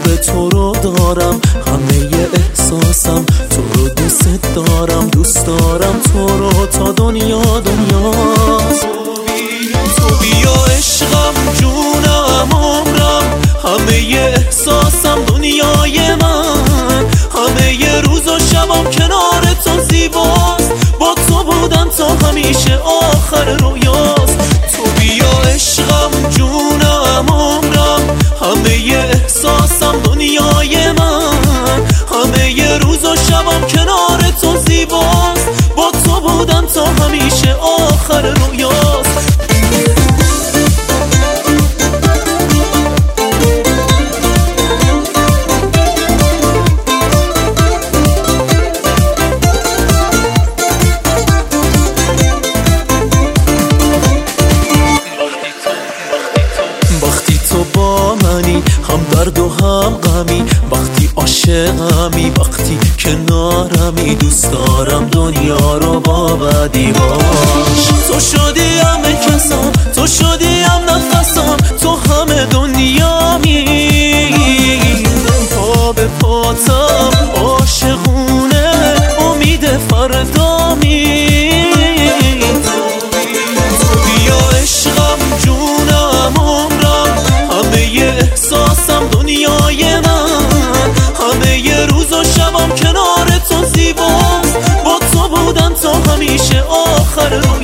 خوب تو رو دارم، همه احساسم تو رو دوست دارم، دوست دارم تو رو تا دنیا دنیاست. تو بیا عشقم، جونم، عمرم، همه احساسم دنیای من، همه روز و شبم کنار تو زیباست، با تو بودن تا همیشه آخر رویاست. تو بیا عشقم، جونم، عمرم، همه احساسم دنیای من، همه روز و شبم کنار تو زیباست، با تو بودن تا همیشه آخر رویاست. وقتی تو با منی، هم درد و هم غمی، وقتی عاشقمی، وقتی کنارمی، دوست دارم دنیا رو با بدیهاش. تو شدی همه کسم، تو شدی هم نفسم، تو همه دنیامی، پا به پاتم عاشقونه امید فردامی. تو بیا عشقم، جونم، عمرم، همه احساسم دنیای من، همه روز و شبم کنار تو زیباست، با تو بودن تا همیشه آخر روز.